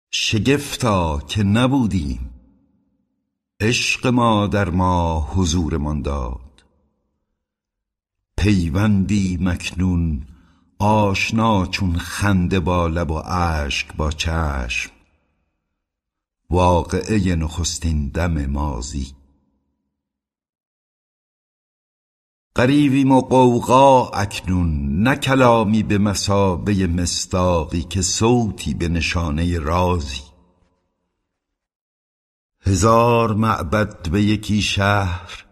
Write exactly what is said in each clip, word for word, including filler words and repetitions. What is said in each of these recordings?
شگفتا که نبودیم، عشق ما در ما حضورمان داد. پیوندی مکنون آشنا چون خنده با لب و اشک با چشم، واقعه نخستین دم ماضی. غریویم و غوغا اکنون، نه کلامی به مثابه مصداقی که صوتی به نشانه رازی. هزار معبد به یکی شهر،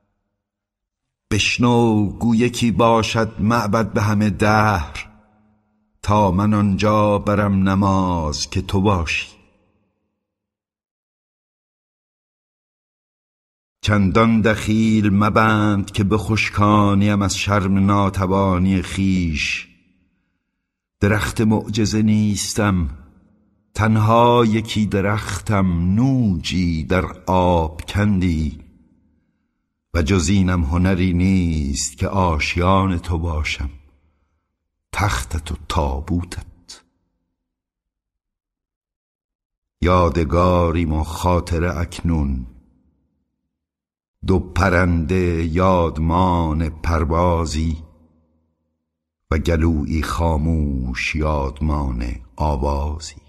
بشنو گو یکی باشد معبد به همه دهر. تا من آنجا برم نماز که تو باشی. چندان دخیل مبند که بخشکانیم از شرم ناتوانی خیش. درخت معجزه نیستم، تنها یکی درختم، نوجی در آب کندی. و جز اینم هنری نیست که آشیان تو باشم، تختت و تابوتت. یادگاریم و خاطره اکنون، دو پرنده یادمان پروازی. و گلویی خاموش یادمان آوازی.